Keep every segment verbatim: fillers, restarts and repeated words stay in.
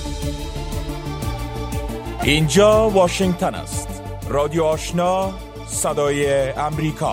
اینجا واشنگتن است. رادیو آشنا، صدای امریکا.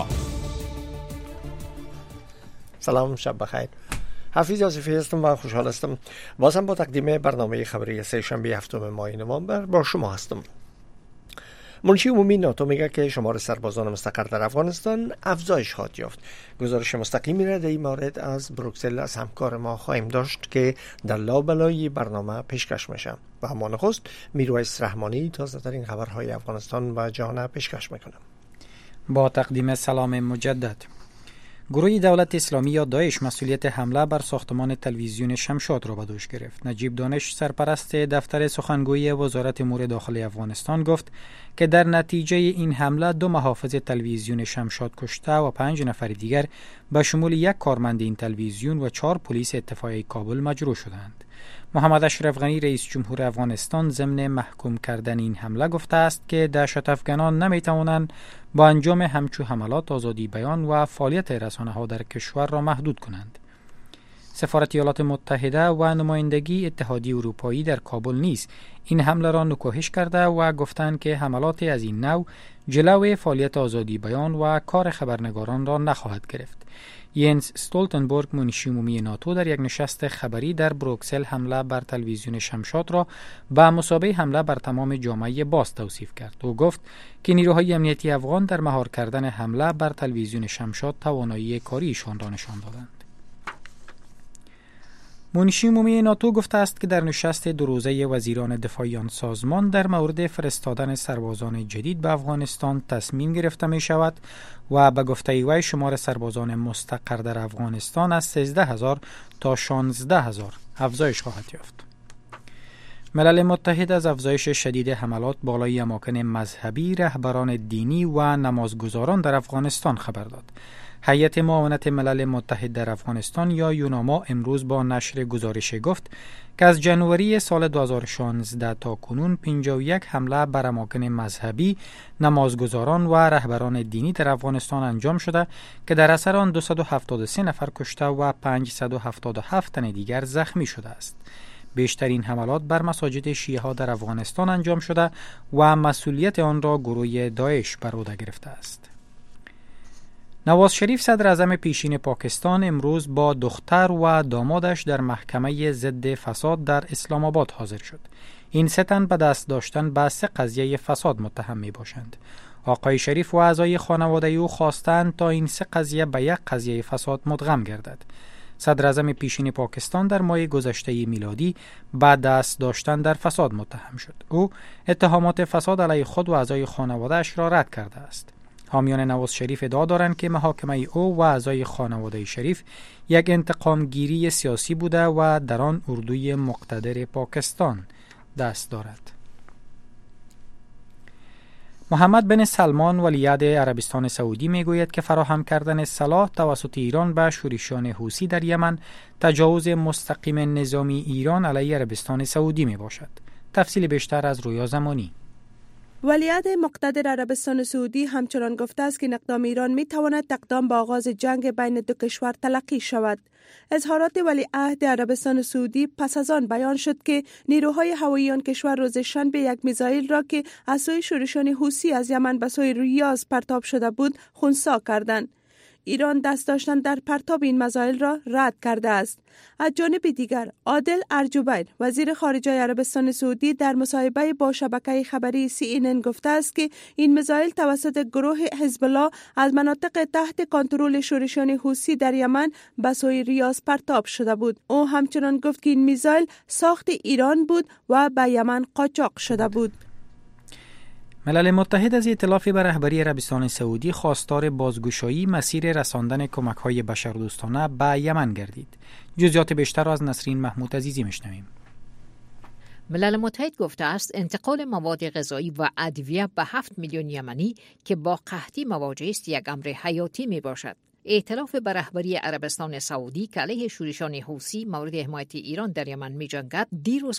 سلام، شب بخیر. حفیظ آصفی هستم و خوشحال هستم بازم با تقدیم برنامه خبری سه شنبه هفتم ماه نوامبر با شما هستم. منشی عمومی ناتو میگه که شمار سربازان مستقر در افغانستان افزایش خواهد یافت. گزارش مستقیمی را در این مورد از بروکسل از همکار ما خواهیم داشت که در لابلای برنامه پیشکش میشه. و همان نخست میرویس رحمانی تازه ترین خبرهای افغانستان و جهان پیشکش میکنه. با تقدیم سلام مجدد. گروه دولت اسلامی یا داعش مسئولیت حمله بر ساختمان تلویزیون شمشاد را به دوش گرفت. نجیب دانش سرپرست دفتر سخنگوی وزارت امور داخلی افغانستان گفت که در نتیجه این حمله دو محافظ تلویزیون شمشاد کشته و پنج نفر دیگر به شمول یک کارمند این تلویزیون و چهار پلیس اتفاقی کابل مجروح شدند. محمد اشرف غنی رئیس جمهور افغانستان ضمن محکوم کردن این حمله گفته است که دهشت افغانان نمی توانند با انجام همچو حملات آزادی بیان و فعالیت رسانه‌ها در کشور را محدود کنند. سفارت ایالات متحده و نمایندگی اتحادیه اروپایی در کابل نیز این حمله را نکوهش کرده و گفتند که حملات از این نوع جلوی فعالیت آزادی بیان و کار خبرنگاران را نخواهد گرفت. ینس استولتنبرگ منشی عمومی ناتو در یک نشست خبری در بروکسل حمله بر تلویزیون شمشاد را به مثابه حمله بر تمام جامعه باز توصیف کرد. او گفت که نیروهای امنیتی افغان در مهار کردن حمله بر تلویزیون شمشاد توانایی کاریشان را نشان دادند. منشی عمومی ناتو گفته است که در نشست دو روزه وزیران دفاعی آن سازمان در مورد فرستادن سربازان جدید به افغانستان تصمیم گرفته می شود و به گفته وی شمار سربازان مستقر در افغانستان از سیزده هزار تا شانزده هزار افزایش خواهد یافت. ملل متحد از افزایش شدید حملات بالای اماکن مذهبی، رهبران دینی و نمازگزاران در افغانستان خبر داد. هیئت معاونت ملل متحد در افغانستان یا یوناما امروز با نشر گزارش گفت که از جنوری سال دو هزار و شانزده تا کنون پنجاه و یک حمله بر اماکن مذهبی، نمازگزاران و رهبران دینی در افغانستان انجام شده که در اثر آن دویست و هفتاد و سه نفر کشته و پانصد و هفتاد و هفت تن دیگر زخمی شده است. بیشترین حملات بر مساجد شیعه ها در افغانستان انجام شده و مسئولیت آن را گروه داعش بر عهده گرفته است. نواز شریف صدر اعظم پیشین پاکستان امروز با دختر و دامادش در محکمه ضد فساد در اسلام آباد حاضر شد. این سه تن به دست داشتن به سه قضیه فساد متهم می باشند. آقای شریف و اعضای خانواده او خواستند تا این سه قضیه به یک قضیه فساد مدغم گردد. صدر اعظم پیشین پاکستان در ماه گذشته میلادی به دست داشتن در فساد متهم شد. او اتهامات فساد علیه خود و اعضای خانواده‌اش را رد کرده است. حامیان نواز شریف ادعا دارند که محاکمه او و اعضای خانواده شریف یک انتقام گیری سیاسی بوده و در آن اردوی مقتدر پاکستان دست دارد. محمد بن سلمان ولیعهد عربستان سعودی میگوید که فراهم کردن سلاح توسط ایران به شورشیان حوثی در یمن تجاوز مستقیم نظامی ایران علیه عربستان سعودی می باشد. تفصیل بیشتر از رویا زمانی. ولیعهد مقتدر عربستان سعودی همچنان گفته است که اقدام ایران می تواند اقدام به آغاز جنگ بین دو کشور تلقی شود. اظهارات ولیعهد عربستان سعودی پس از آن بیان شد که نیروهای هوایی آن کشور روز شنبه یک میزایل را که از سوی شورشیان حوثی از یمن به سوی ریاض پرتاب شده بود خنثی کردند. ایران دست داشتن در پرتاب این میزایل را رد کرده است. از جانب دیگر عادل ارجوبیر وزیر خارجه عربستان سعودی در مصاحبه با شبکه خبری سی این ان گفته است که این میزایل توسط گروه حزب الله از مناطق تحت کنترل شورشیان حوثی در یمن به سوی ریاض پرتاب شده بود. او همچنان گفت که این میزایل ساخت ایران بود و به یمن قاچاق شده بود. ملل متحد از ائتلاف به رهبری عربستان سعودی خواستار بازگشایی مسیر رساندن کمک‌های بشردوستانه به یمن گردید. جزئیات بیشتر را از نسرین محمود عزیزی میشنویم. ملل متحد گفته است انتقال مواد غذایی و ادویه به هفت میلیون یمنی که با قحطی مواجه است یک امر حیاتی می باشد. ائتلاف به رهبری عربستان سعودی که علیه شورشیان حوثی مورد حمایت ایران در یمن می‌جنگد دیروز گفت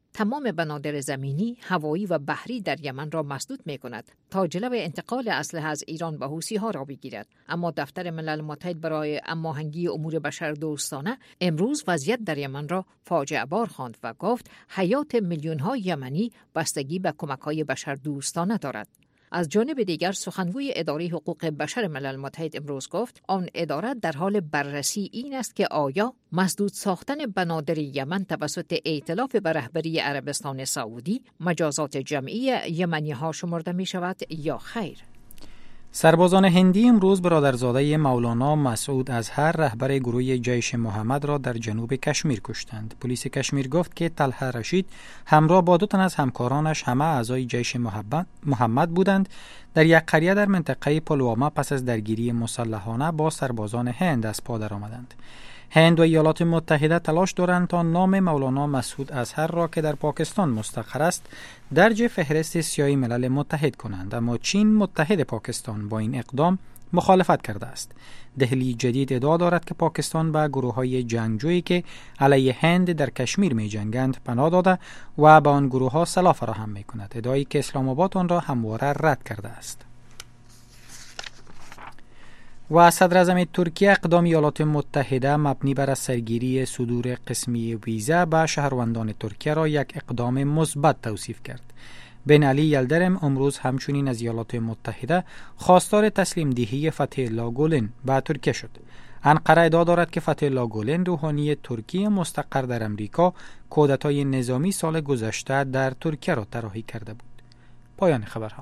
تمام بنادر زمینی، هوایی و بحری در یمن را مسدود می کند تا جلو انتقال اسلحه از ایران به حوثی ها را بگیرد. اما دفتر ملل متحد برای هماهنگی امور بشردوستانه امروز وضعیت در یمن را فاجعه بار خواند و گفت حیات میلیون ها یمنی بستگی به کمک های بشردوستانه دارد. از جانب دیگر سخنگوی اداره حقوق بشر ملل متحد امروز گفت آن اداره در حال بررسی این است که آیا مسدود ساختن بنادر یمن توسط ائتلاف به رهبری عربستان سعودی مجازات جمعی یمنی ها شمرده می شود یا خیر. سربازان هندی امروز برادرزاده مولانا مسعود اظهر رهبر گروه جیش محمد را در جنوب کشمیر کشتند. پلیس کشمیر گفت که طلحه رشید همراه با دو تن از همکارانش همه اعضای جیش محمد بودند در یک قریه در منطقه پلواما پس از درگیری مسلحانه با سربازان هند از پا درآمدند. هند و ایالات متحده تلاش دارند تا نام مولانا مسعود اظهر را که در پاکستان مستقر است درج فهرست سیاه ملل متحد کنند، اما چین متحد پاکستان با این اقدام مخالفت کرده است. دهلی جدید ادعا دارد که پاکستان به گروه‌های جنگجویی که علیه هند در کشمیر می جنگند پناه داده و به آن گروه‌ها سلاح فراهم می کند، ادعایی که اسلام آباد آن را همواره رد کرده است. و صدر اعظم ترکیه اقدام ایالات متحده مبنی بر سرگیری صدور قسمی ویزا به شهروندان ترکیه را یک اقدام مثبت توصیف کرد. بن علی یلدرم امروز همچنین از ایالات متحده خواستار تسلیم دهی فتح الله گولن به ترکیه شد. انقره ادعا دارد که فتح الله گولن روحانی ترکیه مستقر در امریکا کودتای نظامی سال گذشته در ترکیه را طراحی کرده بود. پایان خبرها.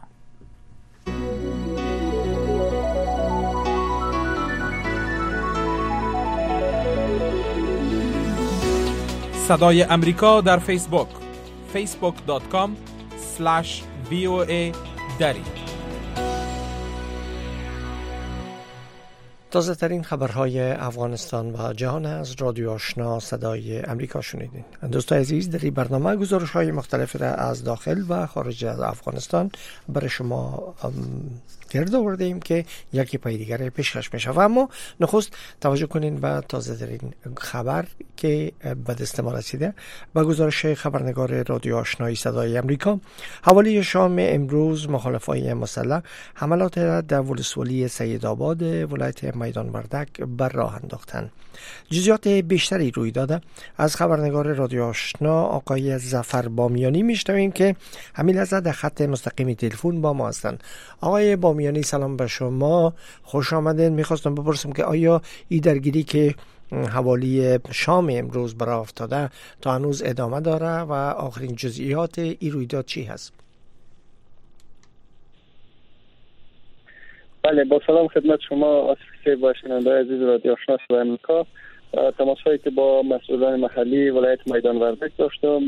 صدای امریکا در فیسبوک فیسبوک دات کام اسلش وی او ای دری. تازه ترین خبرهای افغانستان و جهان از رادیو آشنا صدای امریکا شنیدین. دوستان عزیز، در این برنامه گزارش های مختلف را از داخل و خارج از افغانستان برای شما گرد آوردیم که یکی پای دیگر پیشکش میشه. و اما نخست توجه کنین به تازه ترین خبر که به دست ما رسیده. با گزارش خبرنگار رادیو آشنای صدای امریکا، حوالی شام امروز مخالفای مسلح حملات در ولسوالی سیدآباد ولایت میدان وردک بر راه انداختند. جزئیات بیشتری روی داده از خبرنگار رادیو آشنا آقای ظفر بامیانی میشنویم که همین لحظه در خط مستقیم تلفن با ما هستند. آقای بامیانی سلام به شما، خوش آمدین. میخواستم بپرسم که آیا این درگیری که حوالی شام امروز برای افتاده تا هنوز ادامه داره و آخرین جزئیات این رویداد چی هست؟ بله، با سلام خدمت شما آسفی و شنونده عزیز رادیو آشنا صدای امریکا. تماس هایی که با مسئولان محلی ولایت میدان وردک داشتم،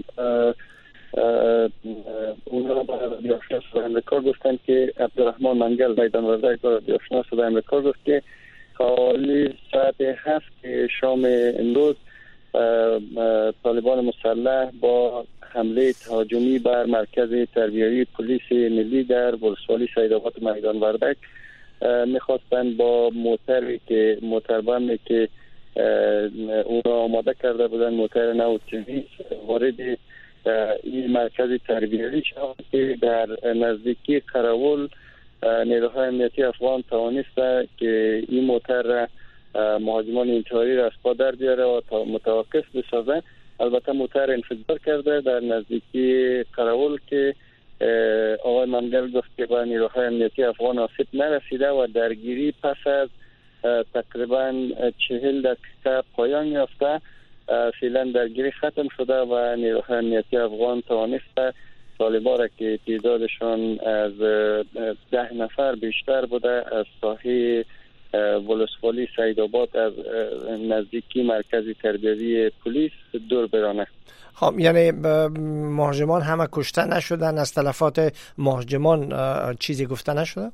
اونا با رادیو آشنا صدای امریکا گفتن که عبدالرحمن منگل میدان وردک با رادیو آشنا صدای امریکا گفت که حوالی ساعت هفت شام امروز طالبان مسلح با حمله تهاجمی بر مرکز تربیتی پلیس ملی در ولسوالی سیدآباد میدان وردک میخواستن با موتری که موتربمی که اون را آماده کرده بودن، موتر نو تیویس، وارد این مرکز تربیتی شد که در نزدیکی قراول نیروهای امنیتی افغان توانست که این موتر را مهاجمان انتحاری را از پا در بیاره و متوقف بسازه. البته موتر انفجار کرده در نزدیکی قراول که آقای منگل گفت که به نیروهای امنیتی افغان آسیب نرسیده و درگیری پس از تقریبا چهل دقیقه پایان یافته. فعلا درگیری ختم شده و نیروهای امنیتی افغان توانسته طالبان را که تعدادشان از ده نفر بیشتر بوده از ساحه ولسوالی سیدآباد از نزدیکی مرکز تربیتی پلیس دور برانه. خب یعنی مهاجمان همه کشته نشدن؟ از تلفات مهاجمان چیزی گفته نشده؟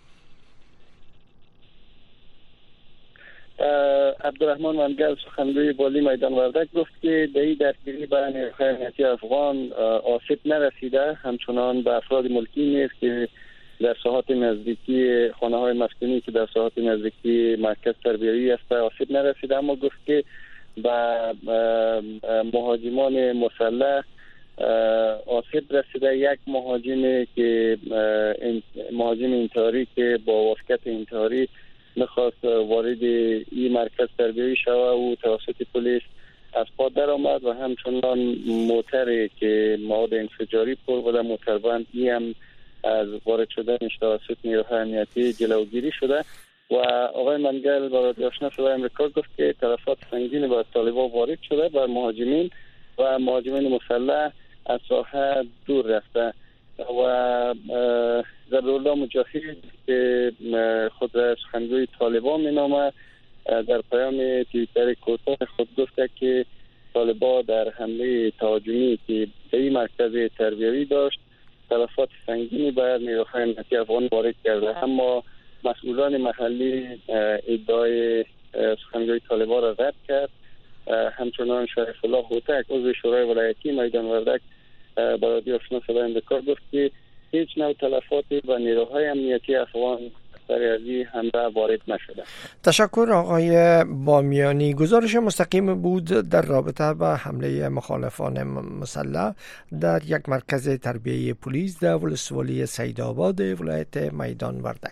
عبدالرحمن منگل سخنگوی والی میدان وردک گفت که در این درگیری به نیروهای امنیتی افغان آسیب نرسیده، همچنان به افراد ملکی نیز که در ساحات نزدیکی خانه های مسکونی که در ساحات نزدیکی مرکز تربیتی است آسیب نرسیده، اما گفت که به مهاجمان مسلح آسیب رسیده. یک مهاجمی که مهاجم انتحاری که با واسکت انتحاری میخواست وارد این مرکز تربیوی شود و توسط پلیس از پا در آمد و همچنان موتری که مواد انفجاری پر بوده موتر بند ای هم از وارد شدنش توسط نیروهای امنیتی جلوگیری شده و آقای منگل با رادیو آشنا صدای امریکا گفت که تلفات سنگین بر طالبان وارد شده بر مهاجمین و مهاجمین مسلح از ساحه دور رفته و ضرورالله مجاهد که خود را سخنگوی طالبان می نامه در پیام توییتر کوتاه خود گفته که طالبان در حمله تهاجمی که به این مرکز تربیوی داشت تلفات سنگینی بر نیروهای امنیتی افغان وارد کرده، اما مسئولان محلی ادعای سخنگوی طالبان را رد کرد. همچنان شریف الله هوتک عضو شورای ولایتی میدان وردک با رادیو آشنا صدای امریکا گفت که هیچ نوع تلفاتی و نیروهای امنیتی افغان سر از این حمله وارد نشده. تشکر آقای بامیانی. گزارش مستقیم بود در رابطه با حمله مخالفان مسلح در یک مرکز تربیه پلیس در ولسوالی سیدآباد ولایت میدان وردک.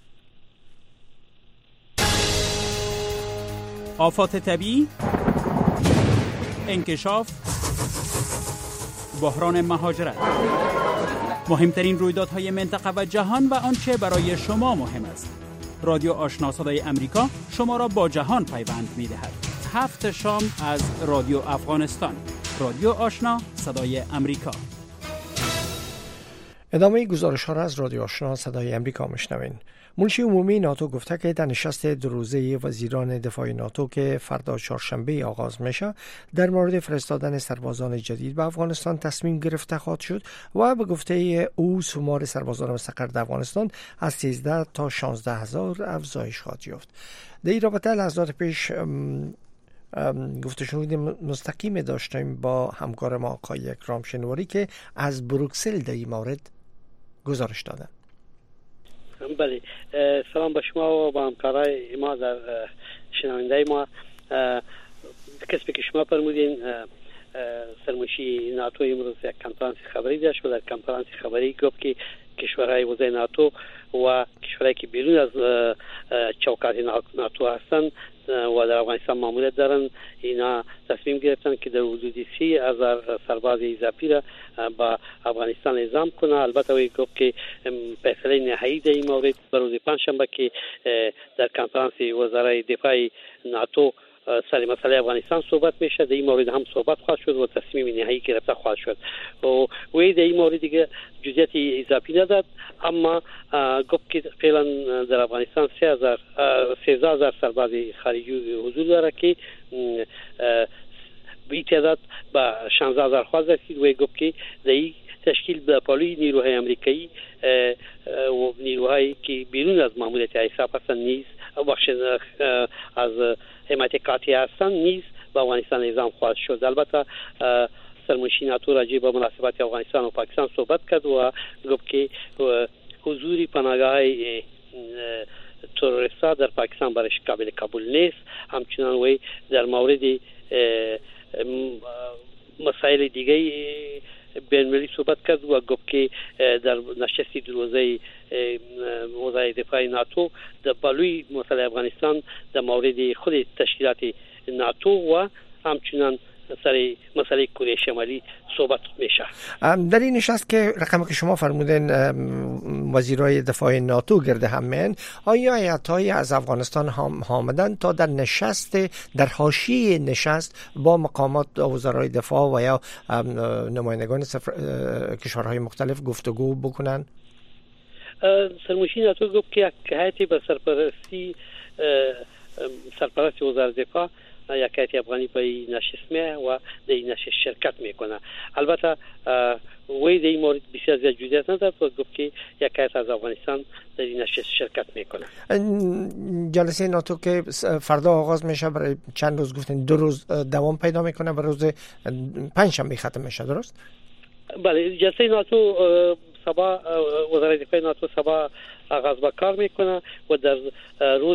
آفات طبیعی، انکشاف، بحران مهاجرت، مهمترین رویدادهای منطقه و جهان و آنچه برای شما مهم است. رادیو آشنا صدای امریکا شما را با جهان پیوند می‌دهد. هفت شام از رادیو افغانستان. رادیو آشنا صدای امریکا. ادامه گزارش ها را از رادیو آشنا صدای امریکا میشنوین. منشی عمومی ناتو گفته که در نشست دو روزه وزیران دفاع ناتو که فردا چهارشنبه آغاز میشه در مورد فرستادن سربازان جدید به افغانستان تصمیم گرفته خواهد شد و به گفته او شمار سربازان مستقر در افغانستان از سیزده تا شانزده هزار افزایش خواهد یافت. در این رابطه لحظات پیش گفته شنود مستقیم داشتیم با همکار ما آقای اکرام شنواری که از بروکسل در این مورد گزارش دادن. بله، سلام به شما و با همکارای ما در شنونده ما. کسبی که شما فرمودین سرمنشی ناتو امروز یک کنفرانس خبری داشت و در کنفرانس خبری گفت که کشورهای عضو ناتو و کشورهایی که بیرون از چوکات ناتو هستند و در افغانستان ماموریت دارن اینا تصمیم گرفتن که در حدود سی هزار سرباز اضافی را با افغانستان اعزام کنه. البته وی گفت که فیصله نهایی در این مورد روز پنجشنبه که در کنفرانس وزرای دفاع ناتو سر مسئله افغانستان صحبت میشه در این مورد هم صحبت خواهد شد و تصمیم نهایی گرفته خواهد شد. و وی در این مورد دیگه جزئیات اضافی نداد، اما گفت که فعلا در افغانستان سیزده هزار سرباز خارجی حضور داره که به تعداد با شانزده هزار خواهد رسید. وی گفت که در این تشکیل به پالوی نیروهای امریکایی و نیروهایی که بیرون از ماموریت ایساف هستند نیز بخش از حمایت قاطع هستند نیز به افغانستان اعزام خواهد شد. البته سرمنشی ناتو راجع به مناسبات افغانستان و پاکستان صحبت کرد و گفت که حضور پناهگاه‌های تروریست‌ها در پاکستان برش قابل قبول نیست. همچنان وی در مورد مسائل دیگه بین‌المللی صحبت کرد و گفت که در نشست دو روزه وزرای دفاع ناتو در بالوی مسئله افغانستان در مورد خود تشکیلات ناتو و همچنان سر مسئله کره شمالی صحبت میشه. در این نشست که رقمی که شما فرمودین وزیرای دفاع ناتو گرد هم میان، آیا هیئت‌های از افغانستان هم آمدن تا در نشست در حاشیه نشست با مقامات وزرای دفاع و یا نمایندگان کشورهای مختلف گفتگو بکنن؟ سرمنشی ناتو گفت که یک هیئتی به سرپرستی سرپرست وزارت دفاع یک هیئت افغانی به این نشست میه و در این نشست شرکت میکنه. البته وی در این مورد بسیار زیاد جزئیات نداد و گفت که یک هیئت از افغانستان در این نشست شرکت میکنه. جلسه ناتو که فردا آغاز میشه برای چند روز گفتن دو روز دوام پیدا میکنه و روز پنجشنبه ختم میشه، درست؟ بله، جلسه ناتو صبح وزارت دفاع ناتو صبح آغاز به کار میکنه و در روز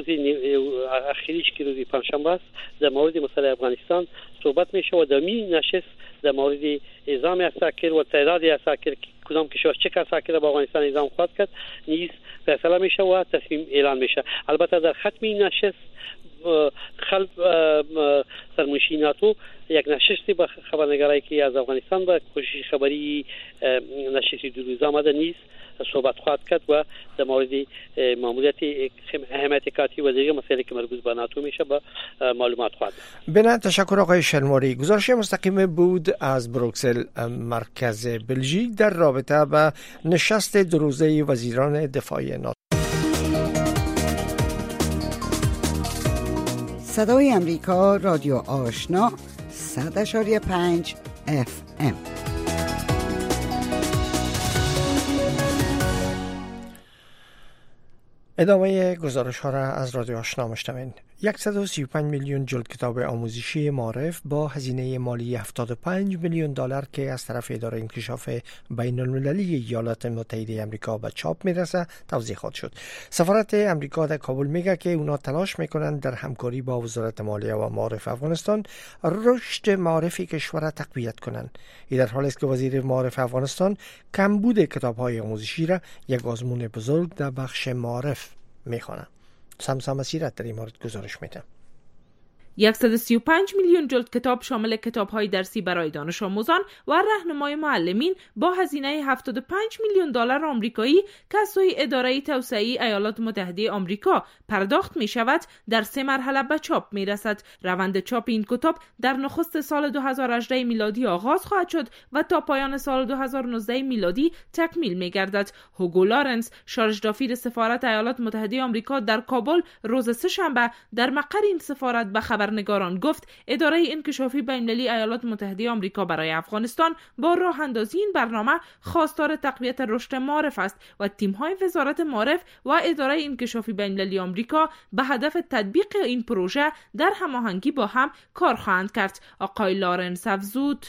اخیریش که روز پنجشنبه است در مورد مسئله افغانستان صحبت میشه و در می نشست در مورد نظام عساکر و تعداد عساکر کدام کشور چه عساکر با افغانستان نظام خواهد کرد نیز فیصله میشه و تصمیم اعلان میشه. البته در ختم این نشست خلف سرمنشی ناتو یک نشستی با خبرنگارایی که از افغانستان با کوشش خبری نشستی دو روزه آمده نیز صحبت خواهد کرد و در مورد ماموریت اهمیت کاتی و دیگر مسائلی که مربوط به ناتو میشه با معلومات خواهد. بنا تشکر آقای شلماری. گزارش مستقیم بود از بروکسل مرکز بلژیک در رابطه با نشست دو روزه وزیران دفاع ناتو. صدای امریکا رادیو آشنا صد اشاری پنج اف ام. ادامه گزارش ها را از رادیو آشنا میشنوین. صد و سی و پنج میلیون جلد کتاب آموزشی معارف با هزینه مالی هفتاد و پنج میلیون دلار که از طرف اداره انکشاف بین المللی ایالات متحده آمریکا به چاپ میرسه توضیح خواهد شد. سفارت آمریکا در کابل میگه که اونا تلاش میکنن در همکاری با وزارت مالیه و معارف افغانستان رشد معارف کشور تقویت کنن. این در حالی است که وزیر معارف افغانستان کمبود کتاب‌های آموزشی را یک آزمون بزرگ در بخش معارف میخوانه. سمسام سیرت در این مورد گزارش میده. صد و سی و پنج میلیون جلد کتاب شامل کتاب‌های درسی برای دانش آموزان و راهنمای معلمین با هزینه هفتاد و پنج میلیون دلار آمریکایی که از سوی اداره توسعه ایالات متحده آمریکا پرداخت می شود در سه مرحله به چاپ می رسد. روند چاپ این کتاب در نخست سال دو هزار و هجده میلادی آغاز خواهد شد و تا پایان سال دو هزار و نوزده میلادی تکمیل می گردد. هوگو لارنس، شارژ دافیر سفارت ایالات متحده آمریکا در کابل روز سه‌شنبه در مقر این سفارت به خبر نگاران گفت اداره انکشافی بین‌المللی ایالات متحده آمریکا برای افغانستان با راه اندازی این برنامه خواستار تقویت رشد معارف است و تیم‌های وزارت معارف و اداره انکشافی بین‌المللی آمریکا به هدف تطبیق این پروژه در هماهنگی با هم کار خواهند کرد. آقای لارنس افزود: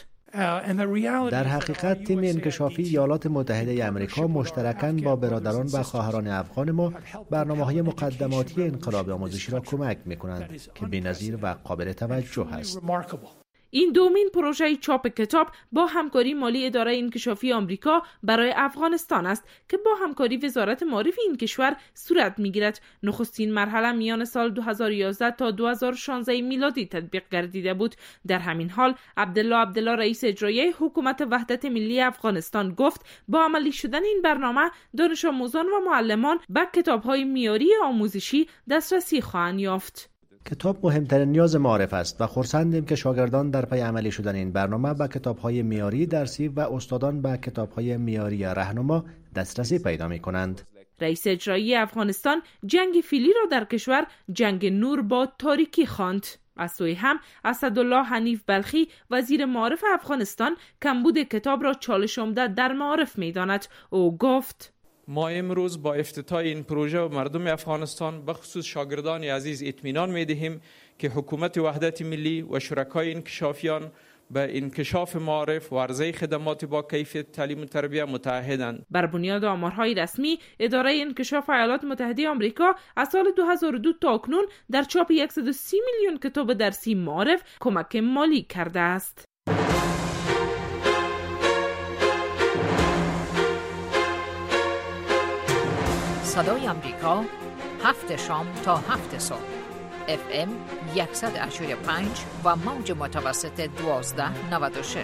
در حقیقت تیم انکشافی ایالات متحده آمریکا مشترکاً با برادران و خواهران افغان ما برنامه‌های مقدماتی انقلاب آموزشی را کمک می‌کنند که بی‌نظیر و قابل توجه است. این دومین پروژه چاپ کتاب با همکاری مالی اداره انکشافی آمریکا برای افغانستان است که با همکاری وزارت معارف این کشور صورت می‌گیرد. نخستین مرحله میان سال دو هزار و یازده تا دو هزار و شانزده میلادی تطبیق گردیده بود. در همین حال عبدالله عبدالله رئیس اجرایی حکومت وحدت ملی افغانستان گفت با عملی شدن این برنامه دانش آموزان و معلمان به کتاب‌های معیاری آموزشی دسترسی خواهند یافت. کتاب مهمترین نیاز معارف است و خرسندیم که شاگردان در پی عملی شدن این برنامه به کتاب‌های معیاری درسی و استادان به کتاب‌های معیاری راهنما دسترسی پیدا می‌کنند. رئیس اجرایی افغانستان جنگ فیلی را در کشور جنگ نور با تاریکی خواند. از سوی هم اسدالله حنیف بلخی وزیر معارف افغانستان کمبود کتاب را چالش عمده در معارف می‌داند. او گفت: ما امروز با افتتاح این پروژه و مردم افغانستان به خصوص شاگردان عزیز اطمینان می‌دهیم که حکومت وحدت ملی و شرکای انکشافیان به انکشاف معارف و عرضه خدمات با کیفیت تعلیم و تربیت متعهدند. بر بنیاد آمارهای رسمی اداره انکشاف ایالات متحده آمریکا از سال دو هزار و دو تا اکنون در چاپ صد و سی میلیون کتاب درسی معارف کمک مالی کرده است. صدای آمریکا هفت شام تا هفت صبح اف ام صد و پنج و موج متوسط دوازده نود و شش.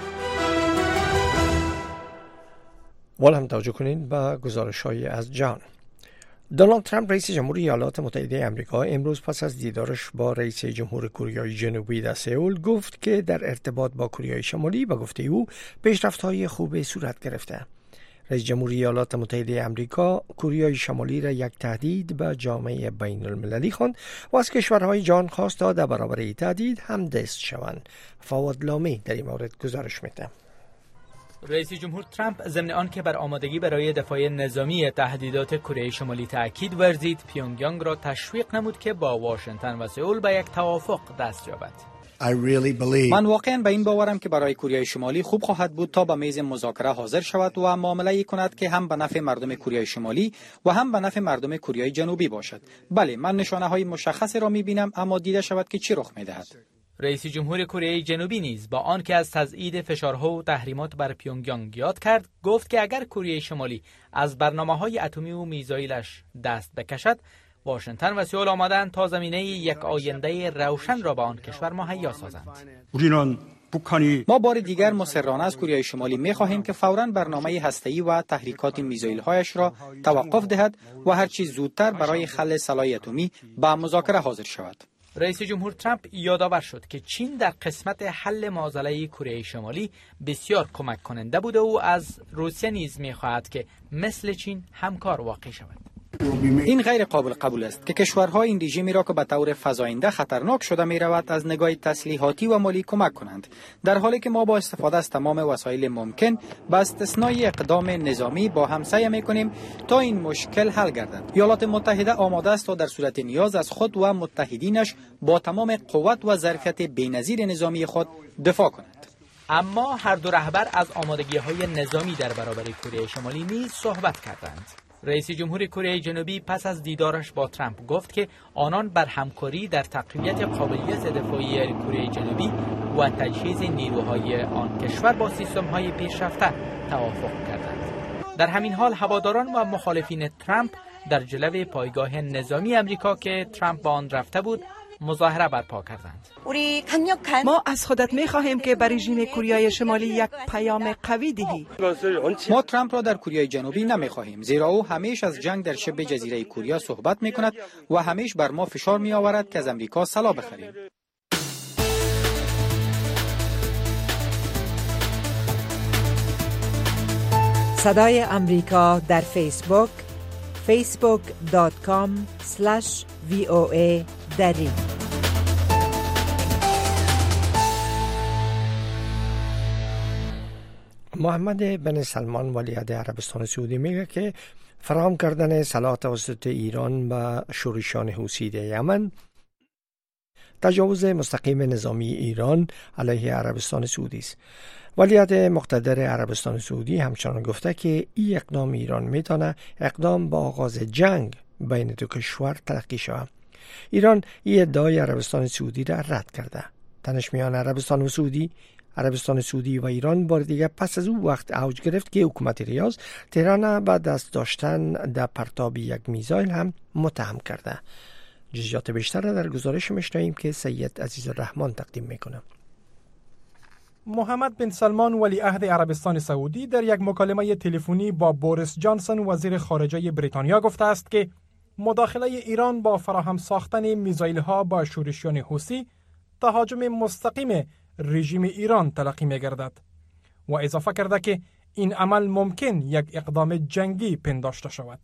وال هم توجه کنین به گزارش‌های از جان. دونالد ترامپ رئیس جمهوری ایالات متحده آمریکا امروز پس از دیدارش با رئیس جمهور کره جنوبی در سئول گفت که در ارتباط با کره شمالی به گفته او پیشرفت‌های خوبی صورت گرفته. رئیس جمهوری ایالات متحده آمریکا کره شمالی را یک تهدید به جامعه بین المللی خواند و از کشورهای جهان خواست تا در برابر این تهدید همدست شوند. فواد لامی در این مورد گزارش میده. رئیس جمهور ترامپ ضمن آنکه بر آمادگی برای دفاع نظامی تهدیدات کره شمالی تاکید ورزید، پیونگیانگ را تشویق نمود که با واشنگتن و سئول به یک توافق دست یابد. من واقعا به این باورم که برای کره شمالی خوب خواهد بود تا به میز مذاکره حاضر شود و معامله‌ای کند که هم به نفع مردم کره شمالی و هم به نفع مردم کره جنوبی باشد. بله، من نشانه‌های مشخصی را می‌بینم، اما دیده شود که چی رخ می‌دهد. رئیس جمهور کره جنوبی نیز با آنکه از تضییع فشارها و تحریمات بر پیونگیانگ یاد کرد، گفت که اگر کره شمالی از برنامه‌های اتمی و میزایلش دست بکشد، واشنگتن و سئول آماده‌اند تا زمینه یک آینده روشن را به آن کشور مهیا سازند. ما بار دیگر مصرانه از کره شمالی می‌خواهیم که فوراً برنامه هسته‌ای و تحریکات میزایل‌هایش را توقف دهد و هر چیز زودتر برای خلع سلاح اتمی به مذاکره حاضر شود. رئیس جمهور ترامپ یادآور شد که چین در قسمت حل معضله کره شمالی بسیار کمک کننده بوده و از روسیه نیز می‌خواهد که مثل چین همکار واقع شود. این غیر قابل قبول است که کشورها این رژیمی را که به طور فزاینده خطرناک شده می رود از نگاه تسلیحاتی و مالی کمک کنند، در حالی که ما با استفاده از تمام وسایل ممکن با استثنای اقدام نظامی با هم سعی می کنیم تا این مشکل حل گردد. ایالات متحده آماده است تا در صورت نیاز از خود و متحدینش با تمام قوت و ظرفیت بی‌نظیر نظامی خود دفاع کند. اما هر دو رهبر از آمادگی‌های نظامی در برابر کره شمالی نیز صحبت کردند. رئیس جمهور کره جنوبی پس از دیدارش با ترامپ گفت که آنان بر همکاری در تقویت قابلیت دفاعی کره جنوبی و تجهیز نیروهای آن کشور با سیستم‌های پیشرفته توافق کردند. در همین حال هواداران و مخالفین ترامپ در جلو پایگاه نظامی آمریکا که ترامپ به آن رفته بود مظاهره برپا کردند. ما از خودت می‌خواهیم که بر رژیم کره شمالی یک پیام قوی دهی. ما ترامپ را در کره جنوبی نمی‌خواهیم، زیرا او همیشه از جنگ در شبه جزیره کره صحبت می‌کند و همیشه بر ما فشار می‌آورد که از آمریکا سلاح بخریم. صدای امریکا در فیسبوک فیسبوک دات کام اسلش وی او ای دری. محمد بن سلمان ولیعهد عربستان سعودی میگه که فراهم کردن سلاح توسط ایران و شورشیان حوثی در یمن تجاوز مستقیم نظامی ایران علیه عربستان سعودی است. ولیعهد مقتدر عربستان سعودی همچنان گفته که این اقدام ایران میتونه اقدام با آغاز جنگ بین دو کشور تلقی شود. ایران این ادعای عربستان سعودی را رد کرده. تنش میان عربستان و سعودی عربستان سعودی و ایران بار دیگر پس از او وقت اوج گرفت که حکومت ریاض تهران با دست داشتن در پرتاب یک میزایل هم متهم کرده. جزئیات بیشتر را در گزارش میشنویم که سید عزیز الرحمن تقدیم میکنه. محمد بن سلمان ولیعهد عربستان سعودی در یک مکالمه تلفنی با بوریس جانسون وزیر خارجه بریتانیا گفته است که مداخله ایران با فراهم ساختن میزایل‌ها با شورشیان حوثی تهاجم مستقیم رژیم ایران تلقی می‌گردد و اضافه کرده که این عمل ممکن یک اقدام جنگی پنداشته شود.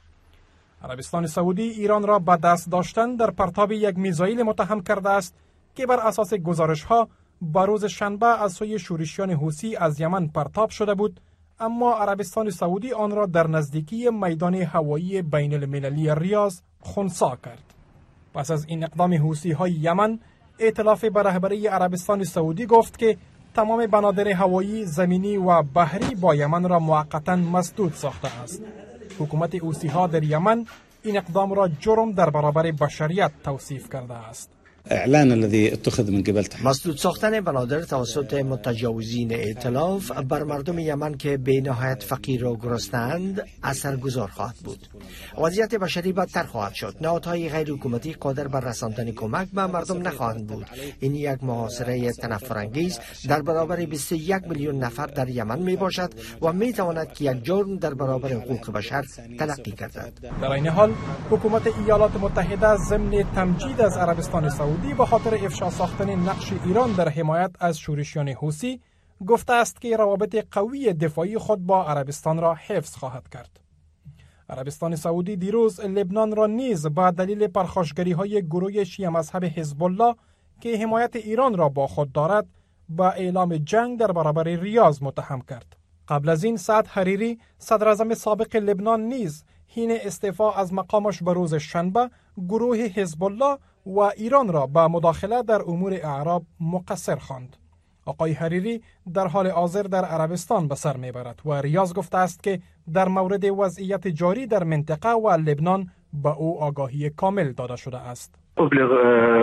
عربستان سعودی ایران را به دست داشتن در پرتاب یک میزایل متهم کرده است که بر اساس گزارش‌ها با روز شنبه از سوی شورشیان حوثی از یمن پرتاب شده بود، اما عربستان سعودی آن را در نزدیکی میدان هوایی بین المللی ریاض خنثی کرد. پس از این اقدام حوثی‌های یمن، ائتلاف به رهبری عربستان سعودی گفت که تمام بنادر هوایی، زمینی و بحری با یمن را موقتاً مسدود ساخته است. حکومت حوثی‌ها در یمن این اقدام را جرم در برابر بشریت توصیف کرده است. اعلان الذي اتخذ من قبل مسدود ساختن بنادر توسط متجاوزین ائتلاف بر مردم یمن که به نهایت فقیر و گرسنه‌اند اثرگذار خواهد بود. وضعیت بشری بدتر خواهد شد. نهادهای غیر حکومتی قادر بر رساندن کمک به مردم نخواهند بود. این یک محاصره تنفرانگیز در برابر بیست و یک میلیون نفر در یمن می باشد و می تواند که یک جرم در برابر حقوق بشر تلقی گردد. در این حال حکومت ایالات متحده ضمن تمجید از عربستان سعودی به خاطر افشا ساختن نقش ایران در حمایت از شورشیان حوثی گفته است که روابط قوی دفاعی خود با عربستان را حفظ خواهد کرد. عربستان سعودی دیروز لبنان را نیز با دلیل پرخاشگری‌های گروه شیعه مذهب حزب الله که حمایت ایران را با خود دارد با اعلام جنگ در برابر ریاض متهم کرد. قبل از این سعد حریری صدراعظم سابق لبنان نیز حین استعفا از مقامش به روز شنبه گروه حزب الله و ایران را به مداخله در امور اعراب مقصر خواند. آقای حریری در حال حاضر در عربستان به سر میبرد و ریاض گفته است که در مورد وضعیت جاری در منطقه و لبنان به او آگاهی کامل داده شده است. أبلغ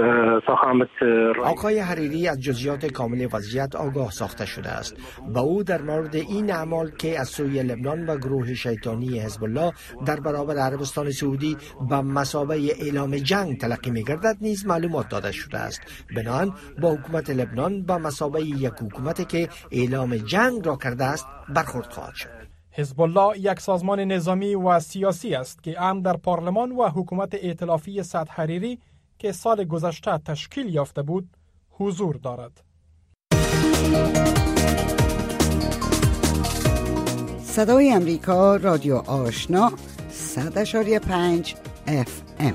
آقای حریری از جزئیات کامل وضعیت آگاه ساخته شده است. با او در مورد این اعمال که از سوی لبنان و گروه شیطانی حزب الله در برابر عربستان سعودی به مثابه اعلام جنگ تلقی می‌گردد نیز معلومات داده شده است. بنابراین با حکومت لبنان به مثابه یک حکومتی که اعلام جنگ را کرده است برخورد خواهد شد. حزب الله یک سازمان نظامی و سیاسی است که هم در پارلمان و حکومت ائتلافی سعد حریری که سال گذشته تشکیل یافته بود حضور دارد. صدای امریکا، رادیو آشنا، صد اشاری پنج اف ام.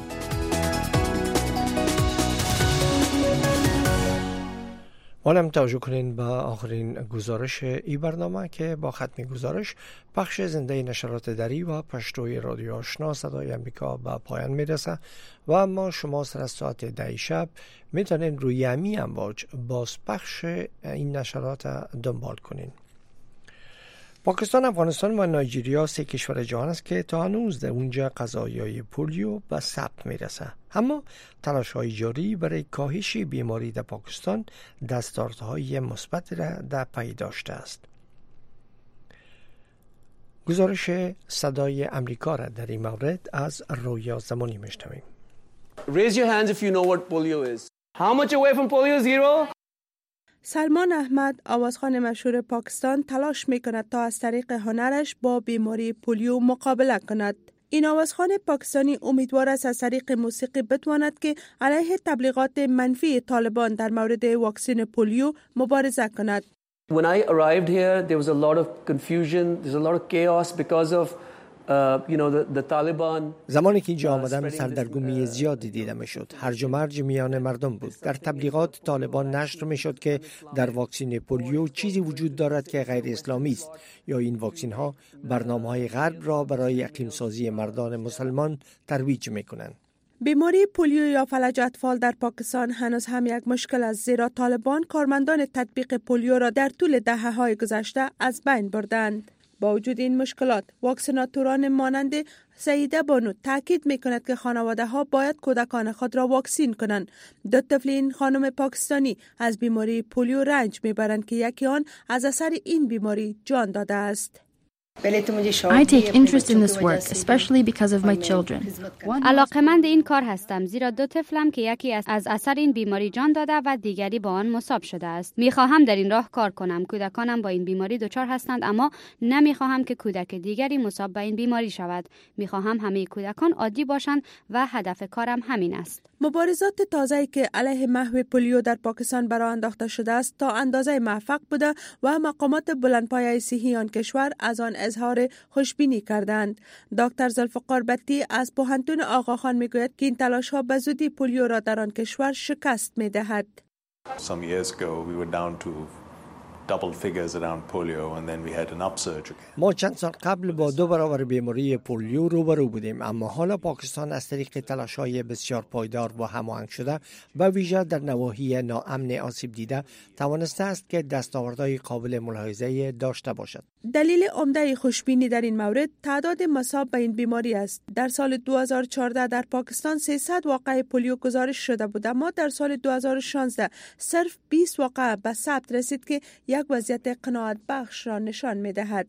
حالا توجه کنین به آخرین گزارش ای برنامه که با ختم گزارش پخش زنده نشرات دری و پشتوی رادیو آشنا صدای امریکا به پایان میرسه و اما شما سر از ساعت ده شب میتونین روی امی امواج باز پخش این نشرات دنبال کنین. پاکستان، افغانستان و نایجریا سه کشور جهان است که تا هنوز در اونجا قضایای پولیو به ثبت میرسه. اما تلاش‌های جاری برای کاهش بیماری در پاکستان دستاوردهای مثبت را در پی داشته است. گزارش صدای امریکا را در این مورد از رویا زمانی میشنویم. Raise your hands if you know what polio is. How much away from polio? Zero. سلمان احمد، آوازخوان مشهور پاکستان، تلاش میکند تا از طریق هنرش با بیماری پولیو مقابله کند. این آوازخوان پاکستانی امیدوار است از طریق موسیقی بتواند که علیه تبلیغات منفی طالبان در مورد واکسن پولیو مبارزه کند. When I arrived here, there was a lot of confusion, there's a lot of chaos because of Uh, you know, the, the Taliban. زمانی که اینجا آمدم سردرگمی زیادی دیده میشد. هرج و مرج میان مردم بود. در تبلیغات طالبان نشر میشد که در واکسن پولیو چیزی وجود دارد که غیر اسلامی است یا این واکسن ها برنامه‌های غرب را برای اقلیم سازی مردان مسلمان ترویج میکنند. بیماری پولیو یا فلج اطفال در پاکستان هنوز هم یک مشکل است، زیرا طالبان کارمندان تطبیق پولیو را در طول دهه‌های گذشته از بین بردند. با وجود این مشکلات، واکسیناتوران مانند سعیده بانو تاکید میکند که خانواده ها باید کودکان خود را واکسین کنند. دو طفل این خانم پاکستانی از بیماری پولیو رنج میبرند که یکی آن از اثر این بیماری جان داده است. I take interest in this work, especially because of my children. علاقه‌مند این کار هستم زیرا دو طفلم که یکی از اثر این بیماری جان داده و دیگری با آن مصاب شده است. می‌خواهم در این راه کار کنم. کودکانم با این بیماری دچار هستند، اما نمی‌خواهم که کودک دیگری مصاب به این بیماری شود. می‌خواهم همه کودکان عادی باشند و هدف کارم همین است. مبارزات تازه‌ای که علیه محو پولیو در پاکستان برآ انداخته شده است تا اندازه موفق بوده و مقامات بلندپایه صحی آن کشور از آن اظهار خوشبینی کردند. دکتر ذوالفقار بطی از پوهنتون آقاخان میگوید که این تلاش‌ها به زودی پولیو را در آن کشور شکست می‌دهد. Some years ago we were down to double figures around polio and then we had an upsurge again. ما چند سال قبل با دو برابر بیماری پولیو روبرو بودیم، اما حالا پاکستان از طریق تلاش‌های بسیار پایدار و هماهنگ شده و ویژه در نواحی ناامن آسیب دیده توانسته است که دستاوردهای قابل ملاحظه داشته باشد. دلیل عمده خوشبینی در این مورد تعداد مصاب به این بیماری است. در سال دو هزار و چهارده در پاکستان سیصد واقعه پولیو گزارش شده بود، اما در سال دو هزار و شانزده صرف بیست واقعه به ثبت رسید که یک وضعیت قناعت بخش را نشان می دهد.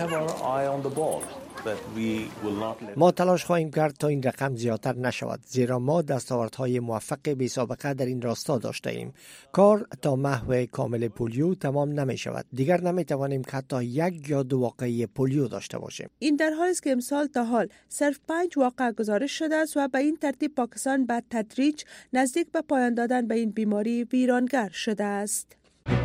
ما تلاش خواهیم کرد تا این رقم زیادتر نشود، زیرا ما دستاوردهای موفق بی سابقه در این راستا داشته ایم. کار تا محو کامل پولیو تمام نمی شود. دیگر نمی توانیم که حتی یک یا دو واقعه پولیو داشته باشیم. این در حالی است که امسال تا حال صرف پنج واقعه گزارش شده است و به این ترتیب پاکستان به تدریج نزدیک به پایان دادن به این بیماری ویرانگر شده است.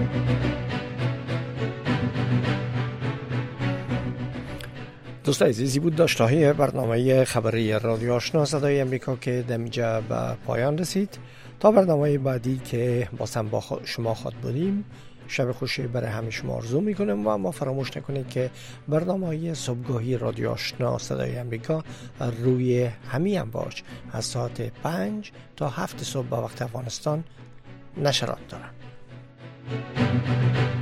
دوستان عزیزی بود داشته برنامه خبری رادیو آشنا صدای امریکا که دمیجا به پایان رسید. تا برنامه بعدی که بازم با شما خود بودیم، شب خوشی برای همه شما آرزو میکنم و ما فراموش نکنید که برنامه صبحگاهی رادیو آشنا صدای امریکا روی همین امواج از ساعت پنج تا هفت صبح به وقت افغانستان نشرات دارد.